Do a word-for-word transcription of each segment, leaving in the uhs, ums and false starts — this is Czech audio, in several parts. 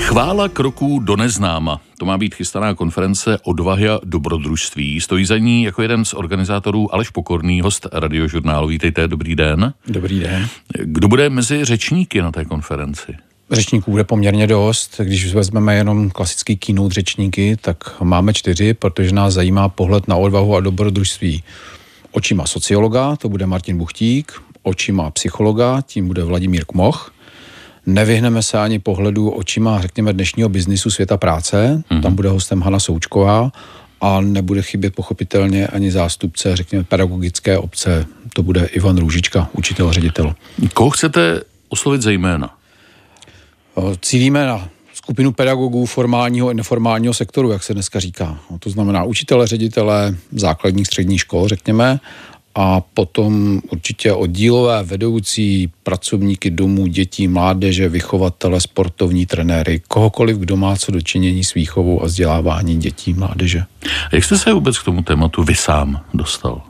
Chvála kroků do neznáma. To má být chystaná konference Odvahy a dobrodružství. Stojí za ní jako jeden z organizátorů Aleš Pokorný, host Radiožurnálu. Vítejte, dobrý den. Dobrý den. Kdo bude mezi řečníky na té konferenci? Řečníků bude poměrně dost. Když vezmeme jenom klasický keynote řečníky, tak máme čtyři, protože nás zajímá pohled na odvahu a dobrodružství. Očima sociologa, to bude Martin Buchtík, očima psychologa, tím bude Vladimír Kmoch. Nevyhneme se ani pohledu očima, řekněme, dnešního biznisu světa práce, mm-hmm. tam bude hostem Hana Součková a nebude chybět pochopitelně ani zástupce, řekněme, pedagogické obce, to bude Ivan Růžička, učitel, ředitel. Koho chcete oslovit zejména? Cílíme na skupinu pedagogů formálního i neformálního sektoru, jak se dneska říká. To znamená učitele, ředitele základních, středních škol, řekněme, a potom určitě oddílové vedoucí, pracovníky domů, dětí, mládeže, vychovatele, sportovní trenéry, kohokoliv, kdo má co dočinění s výchovou a vzdělávání dětí, mládeže. A jak jste se vůbec k tomu tématu vy sám dostal?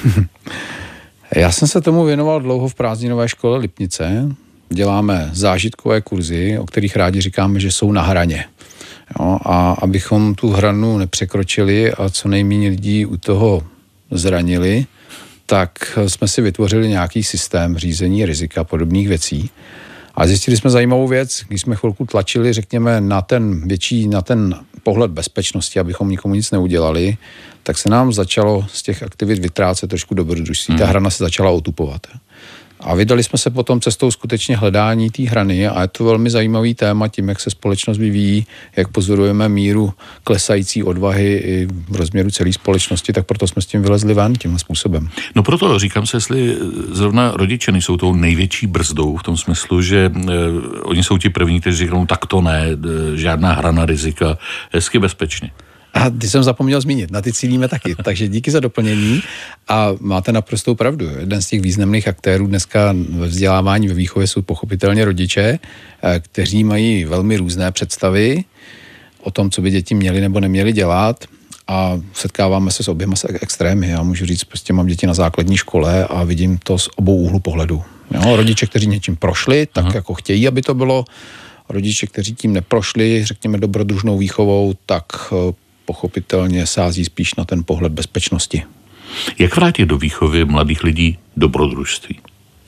Já jsem se tomu věnoval dlouho v prázdninové škole Lipnice. Děláme zážitkové kurzy, o kterých rádi říkáme, že jsou na hraně. Jo, a abychom tu hranu nepřekročili a co nejméně lidí u toho zranili, tak jsme si vytvořili nějaký systém řízení rizika podobných věcí. A zjistili jsme zajímavou věc, když jsme chvilku tlačili, řekněme, na ten větší, na ten pohled bezpečnosti, abychom nikomu nic neudělali, tak se nám začalo z těch aktivit vytrácet trošku dobrodružství. Hmm. Ta hrana se začala otupovat. A vydali jsme se potom cestou skutečně hledání té hrany a je to velmi zajímavý téma tím, jak se společnost vyvíjí, jak pozorujeme míru klesající odvahy i v rozměru celé společnosti, tak proto jsme s tím vylezli ven tímhle způsobem. No proto říkám se, jestli zrovna rodiče nejsou tou největší brzdou v tom smyslu, že eh, oni jsou ti první, kteří říkají, tak to ne, eh, žádná hrana rizika, hezky bezpečně. A ty jsem zapomněl zmínit, na ty cílíme taky, takže díky za doplnění a máte naprostou pravdu. Jeden z těch významných aktérů dneska ve vzdělávání, ve výchově jsou pochopitelně rodiče, kteří mají velmi různé představy o tom, co by děti měly nebo neměly dělat a setkáváme se s oběma extrémy. Já můžu říct, prostě mám děti na základní škole a vidím to z obou úhlu pohledu. Jo, rodiče, kteří něčím prošli, tak Aha. jako chtějí, aby to bylo. Rodiče, kteří tím neprošli, řekněme dobrodružnou výchovou, tak pochopitelně sází spíš na ten pohled bezpečnosti. Jak vrátit do výchovy mladých lidí dobrodružství?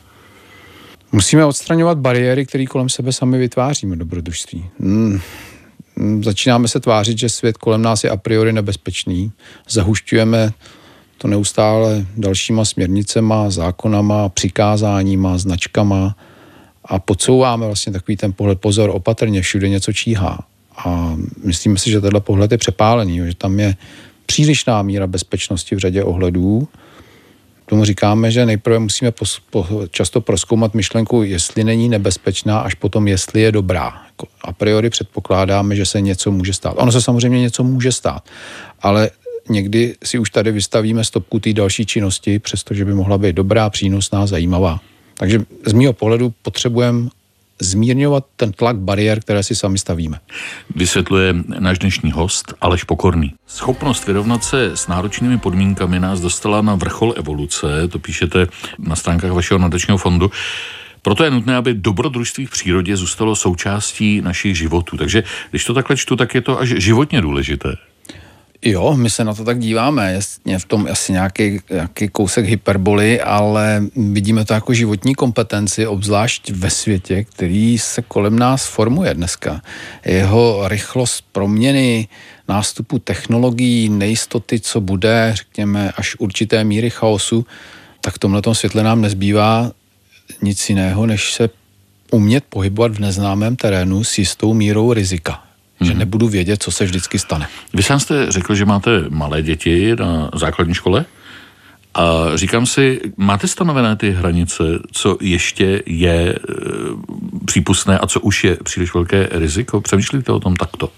Musíme odstraňovat bariéry, které kolem sebe sami vytváříme, dobrodružství. Hmm. Začínáme se tvářit, že svět kolem nás je a priori nebezpečný. Zahušťujeme to neustále dalšíma směrnicema, zákonama, přikázáníma, značkama a podsouváme vlastně takový ten pohled, pozor, opatrně, všude něco číhá. A myslíme si, že tenhle pohled je přepálený, že tam je přílišná míra bezpečnosti v řadě ohledů. Tomu říkáme, že nejprve musíme pos, po, často prozkoumat myšlenku, jestli není nebezpečná, až potom, jestli je dobrá. A priori předpokládáme, že se něco může stát. Ono se samozřejmě něco může stát, ale někdy si už tady vystavíme stopku té další činnosti, přestože by mohla být dobrá, přínosná, zajímavá. Takže z mýho pohledu potřebujeme zmírňovat ten tlak bariér, které si sami stavíme. Vysvětluje náš dnešní host Aleš Pokorný. Schopnost vyrovnat se s náročnými podmínkami nás dostala na vrchol evoluce, to píšete na stránkách vašeho nadačního fondu. Proto je nutné, aby dobrodružství v přírodě zůstalo součástí našich životů. Takže když to takhle čtu, tak je to až životně důležité. Jo, my se na to tak díváme, jasně v tom asi nějaký, nějaký kousek hyperboly, ale vidíme to jako životní kompetenci, obzvlášť ve světě, který se kolem nás formuje dneska. Jeho rychlost proměny, nástupu technologií, nejistoty, co bude, řekněme, až určité míry chaosu, tak v tomhletom světle nám nezbývá nic jiného, než se umět pohybovat v neznámém terénu s jistou mírou rizika. Že nebudu vědět, co se vždycky stane. Vy sám jste řekl, že máte malé děti na základní škole a říkám si, máte stanovené ty hranice, co ještě je e, přípustné a co už je příliš velké riziko? Přemýšlíte o tom takto?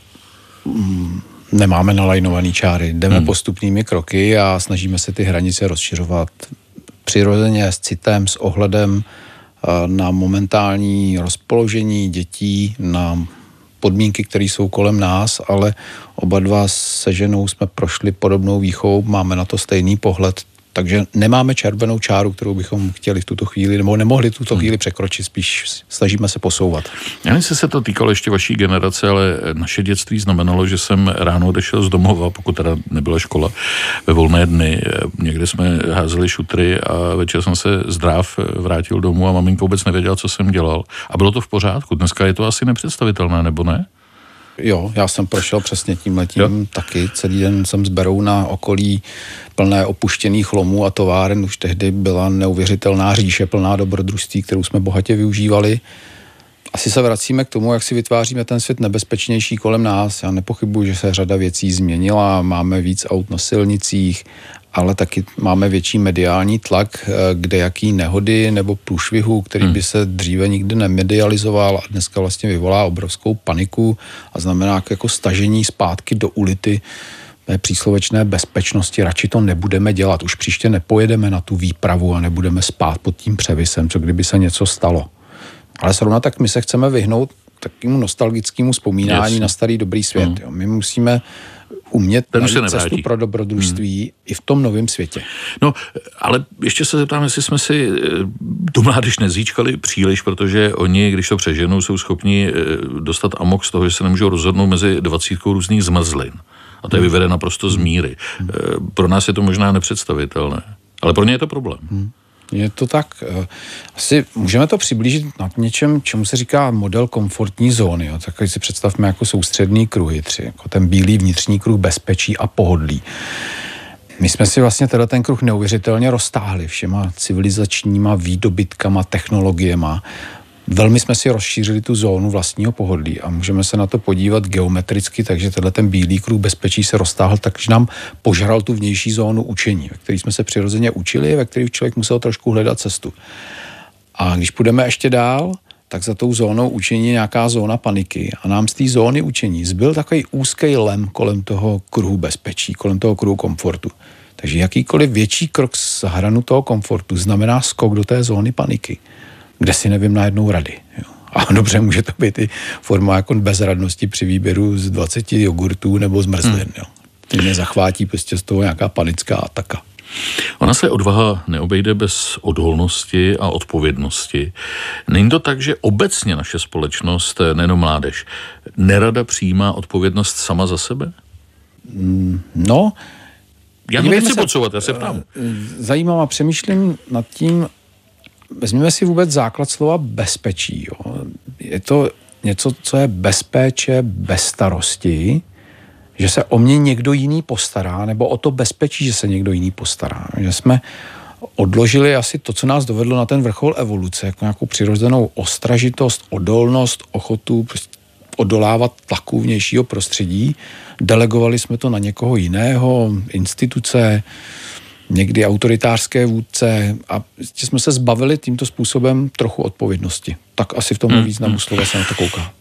Nemáme nalajnovaný čáry, jdeme hmm. postupnými kroky a snažíme se ty hranice rozšiřovat přirozeně s citem, s ohledem na momentální rozpoložení dětí, na podmínky, které jsou kolem nás, ale oba dva se ženou jsme prošli podobnou výchovou, máme na to stejný pohled, Takže nemáme červenou čáru, kterou bychom chtěli v tuto chvíli, nebo nemohli v tuto chvíli překročit, spíš snažíme se posouvat. Já nevím, se to týkalo ještě vaší generace, ale naše dětství znamenalo, že jsem ráno odešel z domova, pokud teda nebyla škola, ve volné dny. Někde jsme házeli šutry a večer jsem se zdráv vrátil domů a maminka vůbec nevěděla, co jsem dělal. A bylo to v pořádku. Dneska je to asi nepředstavitelné, nebo ne? Jo, já jsem prošel přesně tímhletím jo. taky. Celý den jsem z Berouna okolí plné opuštěných lomů a továren. Už tehdy byla neuvěřitelná říše plná dobrodružství, kterou jsme bohatě využívali. Asi se vracíme k tomu, jak si vytváříme ten svět nebezpečnější kolem nás. Já nepochybuji, že se řada věcí změnila, máme víc aut na silnicích, ale taky máme větší mediální tlak, kde jaký nehody nebo průšvihu, který by se dříve nikdy nemedializoval a dneska vlastně vyvolá obrovskou paniku a znamená jako stažení zpátky do ulity příslovečné bezpečnosti. Radši to nebudeme dělat. Už příště nepojedeme na tu výpravu a nebudeme spát pod tím převisem, co kdyby se něco stalo. Ale zrovna tak my se chceme vyhnout takovému nostalgickému vzpomínání yes. na starý dobrý svět. Mm. Jo. My musíme umět najít cestu pro dobrodružství hmm. i v tom novém světě. No, ale ještě se zeptám, jestli jsme si tu mládež nezíčkali příliš, protože oni, když to přeženou, jsou schopni dostat amok z toho, že se nemůžou rozhodnout mezi dvacítkou různých zmrzlin. A to je vyvede naprosto z míry. Hmm. Pro nás je to možná nepředstavitelné, ale pro ně je to problém. Hmm. Je to tak. Asi můžeme to přiblížit na něčem, čemu se říká model komfortní zóny. Jo. Tak si představme jako soustřední kruhy, tři, jako ten bílý vnitřní kruh bezpečí a pohodlí. My jsme si vlastně tenhle ten kruh neuvěřitelně roztáhli všema civilizačníma výdobytkama, technologiema. Velmi jsme si rozšířili tu zónu vlastního pohodlí a můžeme se na to podívat geometricky, takže tenhle ten bílý kruh bezpečí se roztáhl, takže nám požral tu vnější zónu učení, ve které jsme se přirozeně učili, ve které člověk musel trošku hledat cestu. A když půjdeme ještě dál, tak za tou zónou učení je nějaká zóna paniky a nám z té zóny učení zbyl takový úzký lem kolem toho kruhu bezpečí, kolem toho kruhu komfortu. Takže jakýkoliv větší krok z hranu toho komfortu znamená skok do té zóny paniky, kde si nevím najednou rady. Jo. A dobře, může to být i forma jako bezradnosti při výběru z dvaceti jogurtů nebo zmrzlin. Hmm. Jo. Ty mě zachvátí prostě z toho nějaká panická ataka. Ona se odvaha neobejde bez odolnosti a odpovědnosti. Není to tak, že obecně naše společnost, nejenom mládež, nerada přijímá odpovědnost sama za sebe? No. Já to nechci podsouvat, já se ptám. Zajímavá, přemýšlím nad tím. Vezměme si vůbec základ slova bezpečí. Jo. Je to něco, co je bezpéče, bez starosti, že se o mě někdo jiný postará, nebo o to bezpečí, že se někdo jiný postará. Že jsme odložili asi to, co nás dovedlo na ten vrchol evoluce, jako nějakou přirozenou ostražitost, odolnost, ochotu odolávat tlaku vnějšího prostředí. Delegovali jsme to na někoho jiného, instituce, někdy autoritářské vůdce a jsme se zbavili tímto způsobem trochu odpovědnosti. Tak asi v tom hmm. významu slova se na to kouká.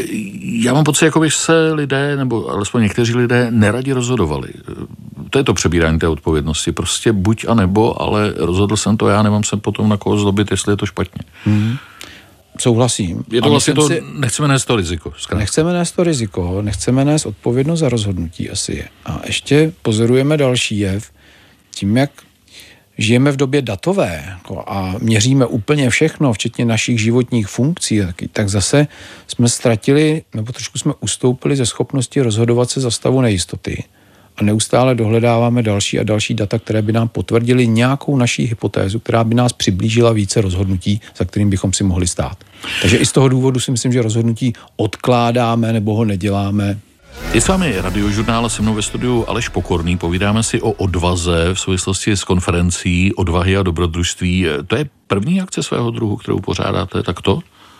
Já mám pocit, jako by se lidé, nebo alespoň někteří lidé neradi rozhodovali. To je to přebírání té odpovědnosti. Prostě buď a nebo, ale rozhodl jsem to já, nemám se potom na koho zlobit, jestli je to špatně. Hmm. Souhlasím. Je to vlastně to, si, nechceme nést to riziko. Zkrát. Nechceme nést to riziko, nechceme nést odpovědnost za rozhodnutí asi je. A ještě pozorujeme další jev, tím, jak žijeme v době datové jako, a měříme úplně všechno, včetně našich životních funkcí, tak, tak zase jsme ztratili, nebo trošku jsme ustoupili ze schopnosti rozhodovat se za stavu nejistoty a neustále dohledáváme další a další data, které by nám potvrdily nějakou naší hypotézu, která by nás přiblížila více rozhodnutí, za kterým bychom si mohli stát. Takže i z toho důvodu si myslím, že rozhodnutí odkládáme nebo ho neděláme. Je s vámi Radiožurnál, se mnou ve studiu Aleš Pokorný. Povídáme si o odvaze v souvislosti s konferencí Odvahy a dobrodružství. To je první akce svého druhu, kterou pořádáte takto?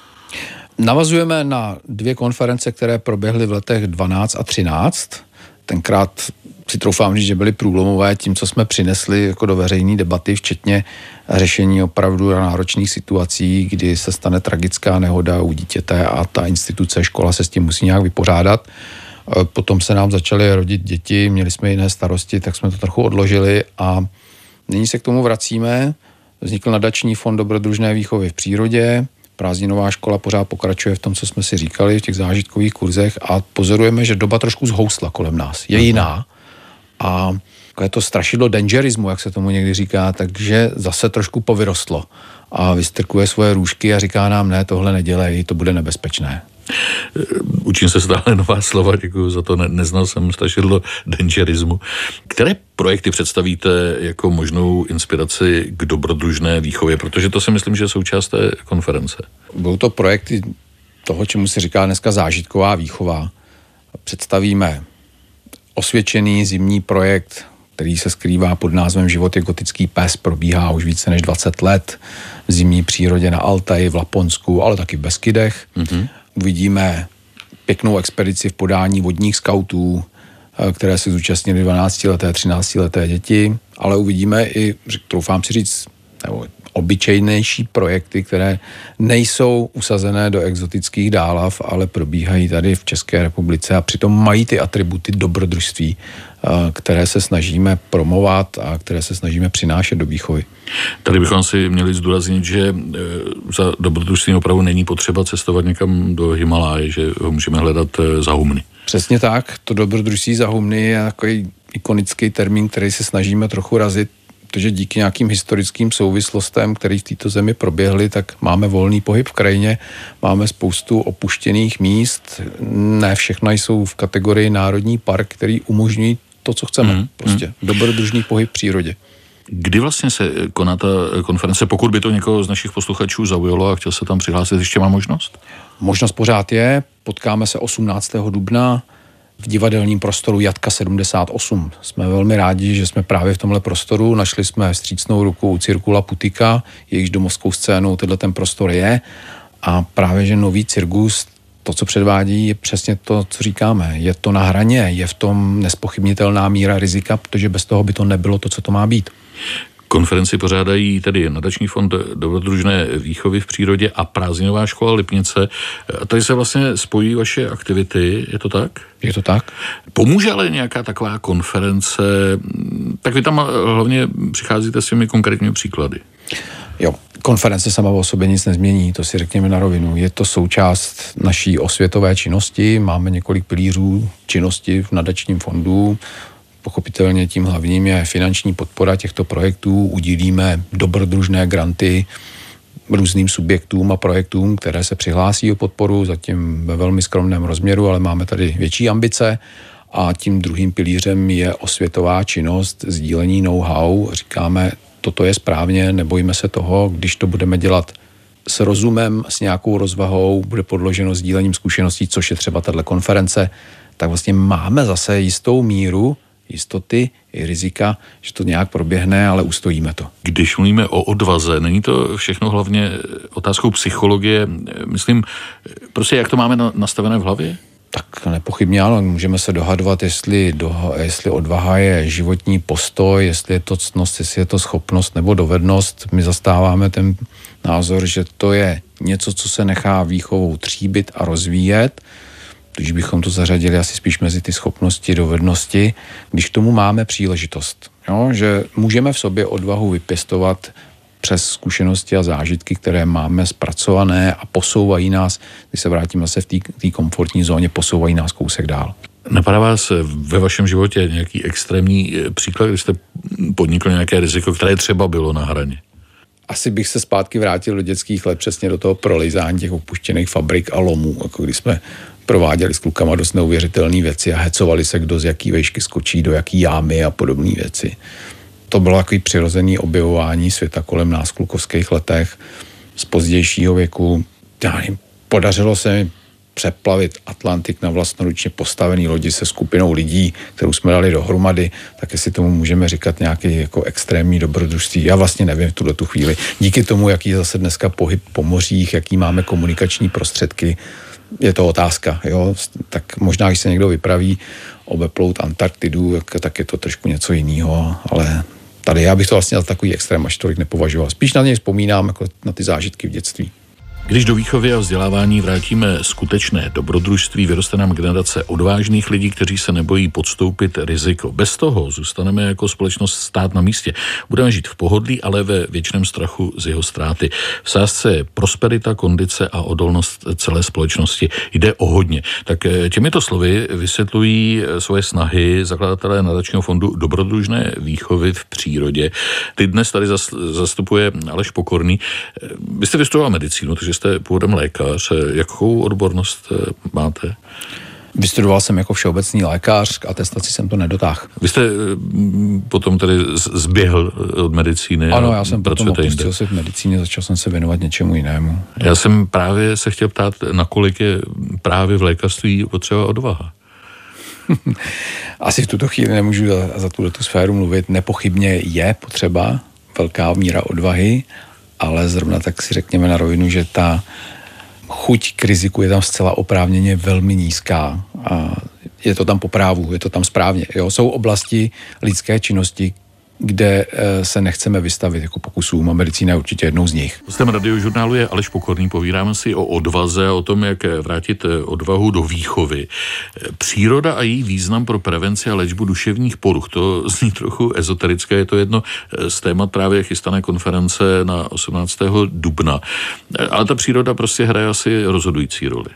Navazujeme na dvě konference, které proběhly v letech dvanáct a třináct. Tenkrát si troufám říct, že byly průlomové tím, co jsme přinesli jako do veřejné debaty, včetně řešení opravdu náročných situací, kdy se stane tragická nehoda u dítěte a ta instituce, škola se s tím musí nějak vypořádat. Potom se nám začaly rodit děti, měli jsme jiné starosti, tak jsme to trochu odložili a nyní se k tomu vracíme. Vznikl nadační fond dobrodružné výchovy v přírodě, prázdninová škola pořád pokračuje v tom, co jsme si říkali v těch zážitkových kurzech a pozorujeme, že doba trošku zhoustla kolem nás. Je jiná a takové to strašidlo dangerismu, jak se tomu někdy říká, takže zase trošku povyrostlo a vystrkuje svoje růžky a říká nám, ne, tohle nedělej, to bude nebezpečné. Učím se stále nová slova, děkuji za to, ne, neznal jsem strašidlo dangerismu. Které projekty představíte jako možnou inspiraci k dobrodružné výchově, protože to si myslím, že je součást té konference. Budou to projekty toho, čemu se říká dneska zážitková výchova. Představíme osvědčený zimní projekt, který se skrývá pod názvem Život je gotický pes, probíhá už více než dvacet let v zimní přírodě na Altaji, v Laponsku, ale taky v Beskydech. Mm-hmm. Uvidíme pěknou expedici v podání vodních skautů, které se zúčastnily dvanáctileté, třináctileté děti, ale uvidíme i, troufám si říct, nebo obyčejnější projekty, které nejsou usazené do exotických dálav, ale probíhají tady v České republice a přitom mají ty atributy dobrodružství, které se snažíme promovat a které se snažíme přinášet do výchovy. Tady bychom si měli zdůraznit, že za dobrodružstvím opravdu není potřeba cestovat někam do Himaláje, že ho můžeme hledat za humny. Přesně tak, to dobrodružství za humny je takový ikonický termín, který se snažíme trochu razit, protože díky nějakým historickým souvislostem, které v této zemi proběhly, tak máme volný pohyb v krajině, máme spoustu opuštěných míst, ne všechna jsou v kategorii národní park, který umožňují to, co chceme, mm, prostě mm. dobrodružný pohyb v přírodě. Kdy vlastně se koná ta konference, pokud by to někoho z našich posluchačů zaujalo a chtěl se tam přihlásit, ještě má možnost? Možnost pořád je, potkáme se osmnáctého dubna v divadelním prostoru Jatka sedmdesát osm. Jsme velmi rádi, že jsme právě v tomhle prostoru, našli jsme vstřícnou ruku u Cirkula Putika, jejichž domovskou scénou tenhle ten prostor je a právě, že nový Cirkus, to, co předvádí, je přesně to, co říkáme. Je to na hraně, je v tom nespochybnitelná míra rizika, protože bez toho by to nebylo to, co to má být. Konferenci pořádají tedy Nadační fond dobrodružné výchovy v přírodě a Prázdninová škola Lipnice. Tady se vlastně spojí vaše aktivity, je to tak? Je to tak. Pomůže ale nějaká taková konference, tak vy tam hlavně přicházíte s těmi konkrétními příklady. Jo, konference sama o sobě nic nezmění, to si řekněme na rovinu. Je to součást naší osvětové činnosti, máme několik pilířů činnosti v nadačním fondu. Pochopitelně tím hlavním je finanční podpora těchto projektů. Udílíme dobrodružné granty různým subjektům a projektům, které se přihlásí o podporu, zatím ve velmi skromném rozměru, ale máme tady větší ambice. A tím druhým pilířem je osvětová činnost, sdílení know-how. Říkáme, toto je správně, nebojíme se toho, když to budeme dělat s rozumem, s nějakou rozvahou, bude podloženo sdílením zkušeností, což je třeba tato konference, tak vlastně máme zase jistou míru jistoty i rizika, že to nějak proběhne, ale ustojíme to. Když mluvíme o odvaze, není to všechno hlavně otázkou psychologie? Myslím, prostě jak to máme nastavené v hlavě? Tak nepochybně ano, můžeme se dohadovat, jestli, do, jestli odvaha je životní postoj, jestli je to ctnost, jestli je to schopnost nebo dovednost. My zastáváme ten názor, že to je něco, co se nechá výchovou tříbit a rozvíjet, když bychom to zařadili asi spíš mezi ty schopnosti, dovednosti, když k tomu máme příležitost. Jo? Že můžeme v sobě odvahu vypěstovat přes zkušenosti a zážitky, které máme zpracované a posouvají nás, když se vrátíme zase v té komfortní zóně, posouvají nás kousek dál. Napadá vás ve vašem životě nějaký extrémní příklad, když jste podnikl nějaké riziko, které třeba bylo na hraně? Asi bych se zpátky vrátil do dětských let, přesně do toho prolejzání těch opuštěných fabrik a lomů, jako když jsme prováděli s klukama dost neuvěřitelné věci a hecovali se, kdo z jaký vejšky skočí, do jaký jámy a podobné věci. To bylo takový přirozený objevování světa kolem nás v klukovských letech z pozdějšího věku. Já nevím, podařilo se mi přeplavit Atlantik na vlastnoručně postavený lodi se skupinou lidí, kterou jsme dali dohromady, tak jestli tomu můžeme říkat nějaký jako extrémní dobrodružství. Já vlastně nevím v tuhle tu chvíli. Díky tomu, jaký je zase dneska pohyb po mořích, jaký máme komunikační prostředky, je to otázka, jo, tak možná, když se někdo vypraví obeplout Antarktidu, tak je to trošku něco jiného, ale tady já bych to vlastně za takový extrém až tolik nepovažoval. Spíš na něj vzpomínám jako na ty zážitky v dětství. Když do výchovy a vzdělávání vrátíme skutečné dobrodružství, vyroste nám generace odvážných lidí, kteří se nebojí podstoupit riziko. Bez toho zůstaneme jako společnost stát na místě. Budeme žít v pohodlí, ale ve věčném strachu z jeho ztráty. V sázce je prosperita, kondice a odolnost celé společnosti. Jde o hodně. Tak těmito slovy vysvětlují svoje snahy zakladatelé nadačního fondu dobrodružné výchovy v přírodě. Ty dnes tady zastupuje Aleš Pokorný. Vy jste vystudoval medicínu, takže jste původem lékař. Jakou odbornost máte? Vystudoval jsem jako všeobecný lékař, k atestaci jsem to nedotáhl. Vy jste potom tedy zběhl od medicíny? Ano, já jsem potom opustil se v medicíně, začal jsem se věnovat něčemu jinému. Já jsem právě se chtěl ptát, nakolik je právě v lékařství potřeba odvaha? Asi v tuto chvíli nemůžu za, za tuto sféru mluvit. Nepochybně je potřeba velká míra odvahy, ale zrovna tak si řekněme na rovinu, že ta chuť k riziku je tam zcela oprávněně velmi nízká a je to tam po právu, je to tam správně. Jo? Jsou oblasti lidské činnosti, kde se nechceme vystavit jako pokusům a medicína je určitě jednou z nich. Hostem Radiožurnálu je Aleš Pokorný, povídáme si o odvaze a o tom, jak vrátit odvahu do výchovy. Příroda a její význam pro prevenci a léčbu duševních poruch, to zní trochu ezoterické, je to jedno z témat právě chystané konference na osmnáctého dubna. Ale ta příroda prostě hraje asi rozhodující roli.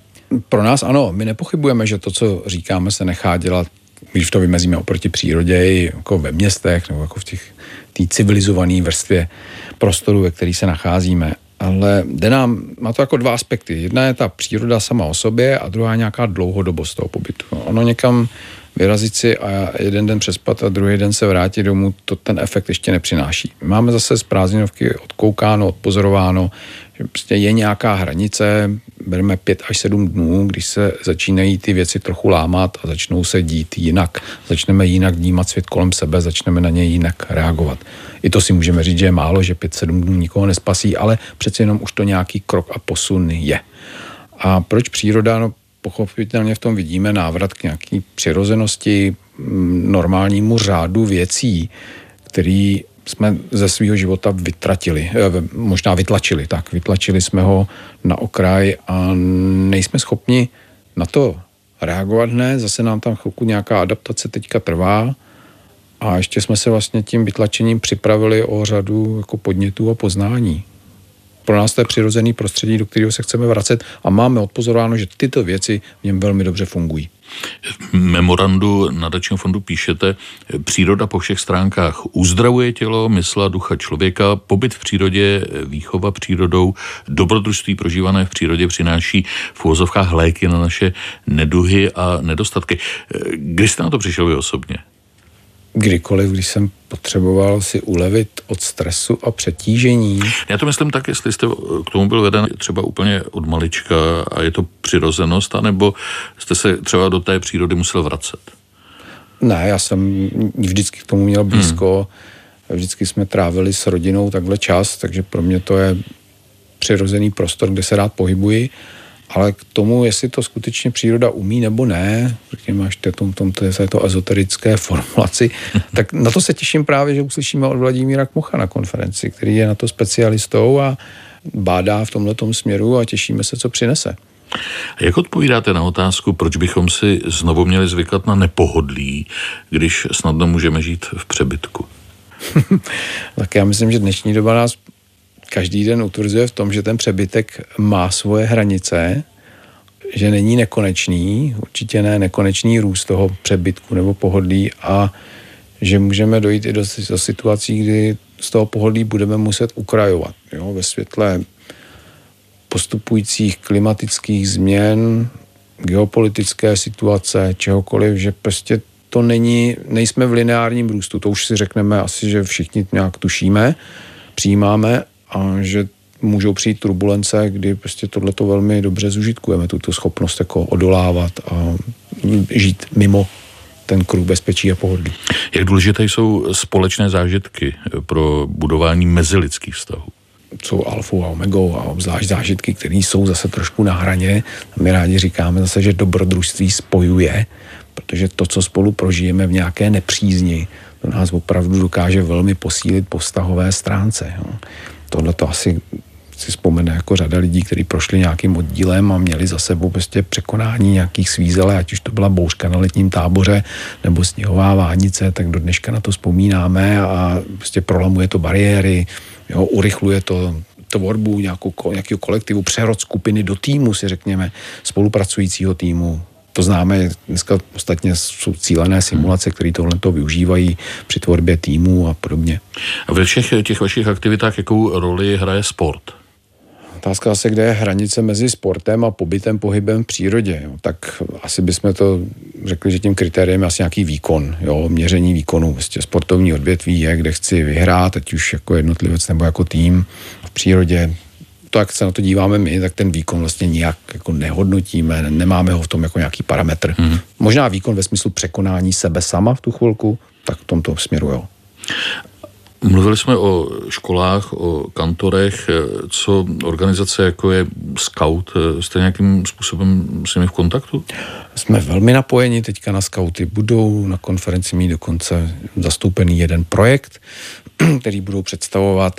Pro nás ano, my nepochybujeme, že to, co říkáme, se nechá dělat, když to vymezíme oproti přírodě, jako ve městech nebo jako v těch té civilizované vrstvě prostoru, ve který se nacházíme. Ale jde nám, má to jako dva aspekty. Jedna je ta příroda sama o sobě a druhá je nějaká dlouhodobost toho pobytu. Ono někam vyrazit si a jeden den přespat a druhý den se vrátit domů, to ten efekt ještě nepřináší. Máme zase z prázdninovky odkoukáno, odpozorováno, že prostě je nějaká hranice, bereme pět až sedm dnů, když se začínají ty věci trochu lámat a začnou se dít jinak. Začneme jinak vnímat svět kolem sebe, začneme na něj jinak reagovat. I to si můžeme říct, že je málo, že pět sedm dnů nikoho nespasí, ale přeci jenom už to nějaký krok a posun je. A proč příroda? No, pochopitelně v tom vidíme návrat k nějaký přirozenosti, normálnímu řádu věcí, který jsme ze svého života vytratili, možná vytlačili, tak vytlačili jsme ho na okraj a nejsme schopni na to reagovat hned, zase nám tam chvilku nějaká adaptace teďka trvá a ještě jsme se vlastně tím vytlačením připravili o řadu jako podnětů a poznání. Pro nás to je přirozený prostředí, do kterého se chceme vracet a máme odpozorováno, že tyto věci v něm velmi dobře fungují. V memorandu nadačního fondu píšete, příroda po všech stránkách uzdravuje tělo, mysl a ducha člověka, pobyt v přírodě, výchova přírodou, dobrodružství prožívané v přírodě přináší v uvozovkách léky na naše neduhy a nedostatky. Kdy jste na to přišel vy osobně? Kdykoliv, když jsem potřeboval si ulevit od stresu a přetížení. Já to myslím tak, jestli jste k tomu byl veden třeba úplně od malička a je to přirozenost, anebo jste se třeba do té přírody musel vracet? Ne, já jsem vždycky k tomu měl blízko. Hmm. Vždycky jsme trávili s rodinou takhle čas, takže pro mě to je přirozený prostor, kde se rád pohybuji. Ale k tomu, jestli to skutečně příroda umí nebo ne, řekněme až tom, tom, této ezoterické formulaci, tak na to se těším právě, že uslyšíme od Vladimíra Kmocha na konferenci, který je na to specialistou a bádá v tomhletom směru a těšíme se, co přinese. A jak odpovídáte na otázku, proč bychom si znovu měli zvykat na nepohodlí, když snadno můžeme žít v přebytku? Tak já myslím, že dnešní doba nás každý den utvrzuje v tom, že ten přebytek má svoje hranice, že není nekonečný, určitě ne nekonečný růst toho přebytku nebo pohodlí a že můžeme dojít i do, do situací, kdy z toho pohodlí budeme muset ukrajovat. Jo? Ve světle postupujících klimatických změn, geopolitické situace, čehokoliv, že prostě to není, nejsme v lineárním růstu. To už si řekneme asi, že všichni nějak tušíme, přijímáme, a že můžou přijít turbulence, kdy prostě tohleto velmi dobře zužitkujeme, tuto schopnost jako odolávat a žít mimo ten kruh bezpečí a pohodlí. Jak důležité jsou společné zážitky pro budování mezilidských vztahů? Jsou alfou a omegou a obzvlášť zážitky, které jsou zase trošku na hraně. My rádi říkáme zase, že dobrodružství spojuje, protože to, co spolu prožijeme v nějaké nepřízni, to nás opravdu dokáže velmi posílit po vztahové stránce. Jo. Tohle to asi si vzpomene jako řada lidí, kteří prošli nějakým oddílem a měli za sebou prostě překonání nějakých svízel, ať už to byla bouřka na letním táboře nebo sněhová vánice, tak do dneška na to vzpomínáme a prostě prolamuje to bariéry, jo, urychluje to tvorbu nějakou, nějakého kolektivu, přerod skupiny do týmu, si řekněme, spolupracujícího týmu. To známe, dneska ostatně jsou cílené simulace, které tohle to využívají při tvorbě týmů a podobně. A ve všech těch vašich aktivitách jakou roli hraje sport? Otázka asi, kde je hranice mezi sportem a pobytem, pohybem v přírodě. Jo. Tak asi bychom to řekli, že tím kritériem je asi nějaký výkon, jo, měření výkonu. Vlastně sportovní odvětví je, kde chci vyhrát, ať už jako jednotlivec nebo jako tým v přírodě. To, jak se na to díváme my, tak ten výkon vlastně nijak jako nehodnotíme, nemáme ho v tom jako nějaký parametr. Hmm. Možná výkon ve smyslu překonání sebe sama v tu chvilku, tak v tomto směru, jo. Mluvili jsme o školách, o kantorech, co organizace jako je Scout, jste nějakým způsobem s nimi v kontaktu? Jsme velmi napojeni teďka na skauty, budou na konferenci mít dokonce zastoupený jeden projekt, který budou představovat.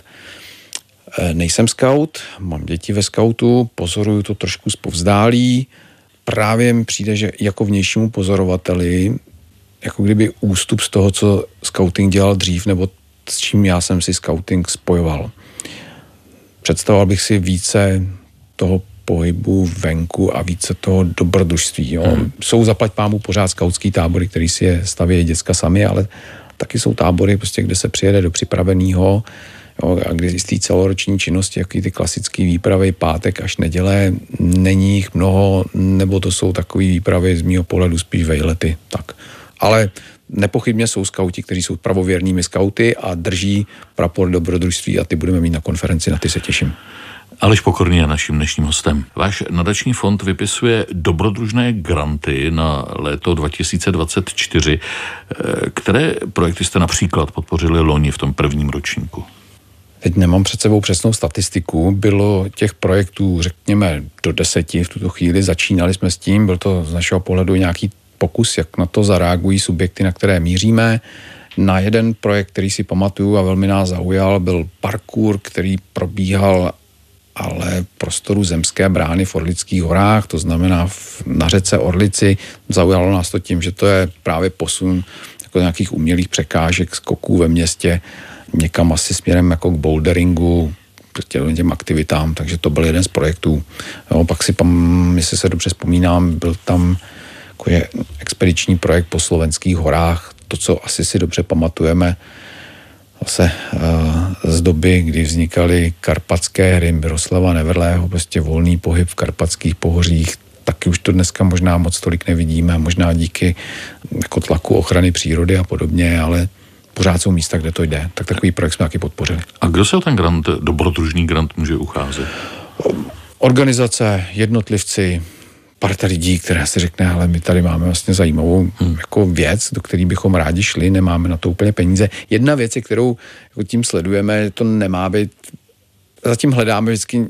Nejsem skaut, mám děti ve skautu, pozoruju to trošku zpovzdálí, právě mi přijde, že jako vnějšímu pozorovateli, jako kdyby ústup z toho, co skauting dělal dřív, nebo s čím já jsem si skauting spojoval. Představoval bych si více toho pohybu venku a více toho dobrodružství. Jo. Hmm. Jsou zaplať pámu pořád skautský tábory, který si je staví děcka sami, ale taky jsou tábory, prostě, kde se přijede do připraveného, jo, a kdy z té celoroční činnosti, jaký ty klasické výpravy pátek až neděle, není jich mnoho, nebo to jsou takové výpravy z mýho pohledu spíš vejlety. Tak. Ale nepochybně jsou skauti, kteří jsou pravověrnými skauty a drží prapor dobrodružství a ty budeme mít na konferenci, na ty se těším. Aleš Pokorný je naším dnešním hostem. Váš nadační fond vypisuje dobrodružné granty na léto dva tisíce dvacet čtyři. Které projekty jste například podpořili loni v tom prvním ročníku? Teď nemám před sebou přesnou statistiku. Bylo těch projektů, řekněme, do deseti v tuto chvíli. Začínali jsme s tím, byl to z našeho pohledu nějaký pokus, jak na to zareagují subjekty, na které míříme. Na jeden projekt, který si pamatuju a velmi nás zaujal, byl parkour, který probíhal ale v prostoru Zemské brány v Orlických horách, to znamená v, na řece Orlici. Zaujalo nás to tím, že to je právě posun jako nějakých umělých překážek, skoků ve městě, někam asi směrem jako k boulderingu, k těm aktivitám, takže to byl jeden z projektů. Jo, pak si, pam, jestli se dobře vzpomínám, byl tam jakože expediční projekt po slovenských horách, to, co asi si dobře pamatujeme, zase uh, z doby, kdy vznikaly karpatské hry Miroslava Nevrlého, prostě volný pohyb v karpatských pohořích, taky už to dneska možná moc tolik nevidíme, možná díky jako tlaku ochrany přírody a podobně, ale pořád jsou místa, kde to jde. Tak takový projekt jsme taky podpořili. A kdo se o ten grant, dobrodružný grant může ucházet? Organizace, jednotlivci, parta lidí, která si řekne, ale my tady máme vlastně zajímavou hmm. jako věc, do které bychom rádi šli, nemáme na to úplně peníze. Jedna věc, kterou jako tím sledujeme, to nemá být, zatím hledáme vždycky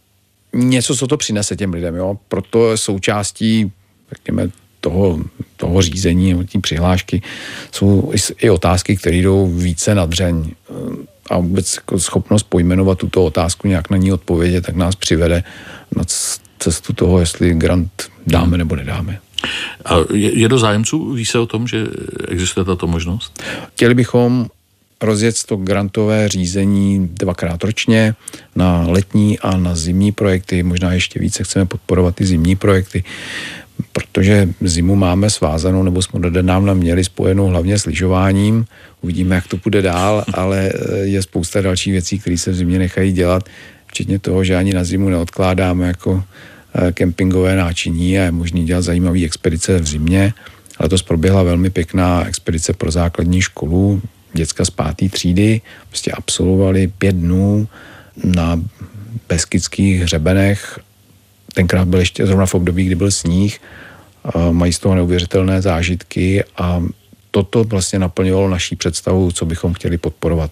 něco, co to přinese těm lidem, jo? Proto součástí, řekněme, toho, toho řízení, té přihlášky jsou i otázky, které jdou více na dřeň a vůbec jako schopnost pojmenovat tuto otázku, nějak na ní odpovědět, tak nás přivede na cestu toho, jestli grant dáme nebo nedáme. A je, je do zájemců? Ví se o tom, že existuje tato možnost? Chtěli bychom rozjet to grantové řízení dvakrát ročně na letní a na zimní projekty. Možná ještě více chceme podporovat ty zimní projekty, protože zimu máme svázanou, nebo jsme dodávna měli spojenou hlavně s lyžováním. Uvidíme, jak to půjde dál, ale je spousta dalších věcí, které se v zimě nechají dělat, včetně toho, že ani na zimu neodkládáme jako kempingové náčiní a je možný dělat zajímavé expedice v zimě. Letos proběhla velmi pěkná expedice pro základní školu. Děcka z páté třídy prostě absolvovali pět dnů na Beskydských hřebenech. Tenkrát byl ještě zrovna v období, kdy byl sníh. Mají z toho neuvěřitelné zážitky a toto vlastně naplňovalo naší představu, co bychom chtěli podporovat.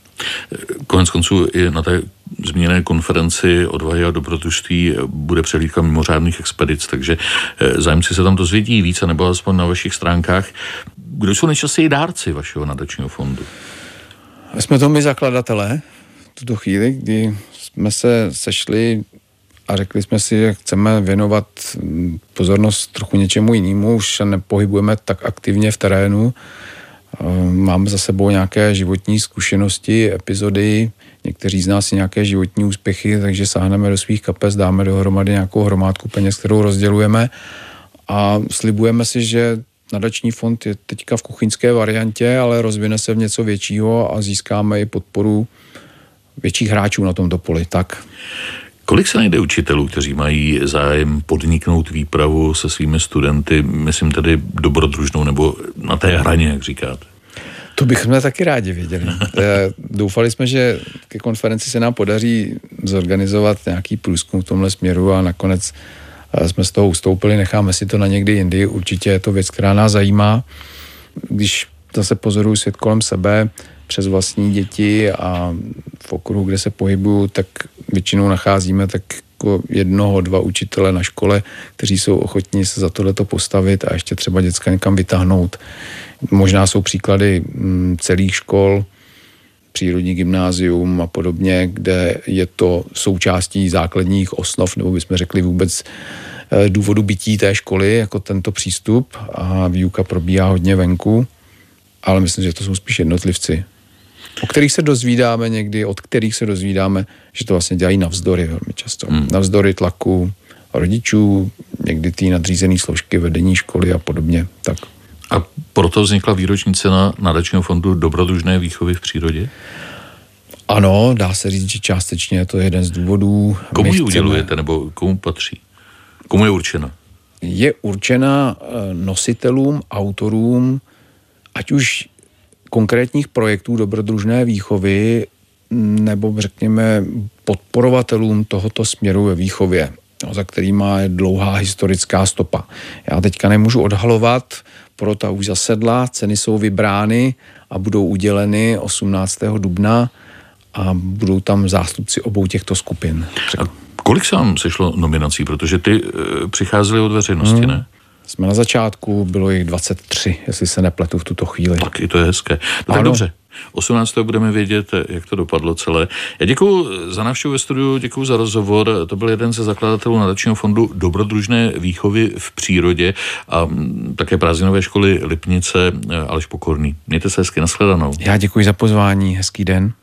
Konec konců i na té zmíněné konferenci Odvahy a dobrodružství bude přehlídka mimořádných expedic, takže zájemci se tam dozvědí více, nebo aspoň na vašich stránkách. Kdo jsou nejčastěji dárci vašeho nadačního fondu? Jsme to my zakladatelé, tuto chvíli, kdy jsme se sešli a řekli jsme si, že chceme věnovat pozornost trochu něčemu jinému, už se nepohybujeme tak aktivně v terénu, máme za sebou nějaké životní zkušenosti, epizody, někteří z nás si nějaké životní úspěchy, takže sáhneme do svých kapes, dáme dohromady nějakou hromádku peněz, kterou rozdělujeme a slibujeme si, že nadační fond je teďka v kuchyňské variantě, ale rozvine se v něco většího a získáme i podporu větších hráčů na tomto poli. Tak. Kolik se najde učitelů, kteří mají zájem podniknout výpravu se svými studenty, myslím tedy dobrodružnou nebo na té hraně, jak říkáte? To bychom taky rádi věděli. Doufali jsme, že ke konferenci se nám podaří zorganizovat nějaký průzkum v tomhle směru a nakonec jsme z toho ustoupili, necháme si to na někdy jindy. Určitě je to věc, která nás zajímá. Když zase pozoruju svět kolem sebe přes vlastní děti a v okruhu, kde se pohybuju, tak většinou nacházíme tak jako jednoho, dva učitele na škole, kteří jsou ochotní se za tohleto postavit a ještě třeba děcka někam vytáhnout. Možná jsou příklady celých škol, přírodní gymnázium a podobně, kde je to součástí základních osnov, nebo bychom řekli vůbec důvodu bytí té školy, jako tento přístup a výuka probíhá hodně venku, ale myslím, že to jsou spíš jednotlivci, o kterých se dozvídáme někdy, od kterých se dozvídáme, že to vlastně dělají navzdory velmi často. Hmm. Navzdory tlaku rodičů, někdy ty nadřízené složky vedení školy a podobně. Tak. A proto vznikla výroční cena Nadačního fondu dobrodružné výchovy v přírodě? Ano, dá se říct, že částečně je to jeden z důvodů. Komu ji udělujete, nebo komu patří? Komu je určena? Je určena nositelům, autorům, ať už konkrétních projektů dobrodružné výchovy, nebo řekněme podporovatelům tohoto směru ve výchově, za kterýma je dlouhá historická stopa. Já teďka nemůžu odhalovat, porota už zasedla, ceny jsou vybrány a budou uděleny osmnáctého dubna a budou tam zástupci obou těchto skupin. A kolik se vám sešlo nominací, protože ty e, přicházely od veřejnosti, hmm. ne? Jsme na začátku, bylo jich dvacet tři, jestli se nepletu v tuto chvíli. Tak i to je hezké. No tak dobře, osmnáctého budeme vědět, jak to dopadlo celé. Já děkuju za návštěvu ve studiu, děkuju za rozhovor. To byl jeden ze zakladatelů Nadačního fondu dobrodružné výchovy v přírodě a také prázdninové školy Lipnice, Aleš Pokorný. Mějte se hezky, nashledanou. Já děkuji za pozvání, hezký den.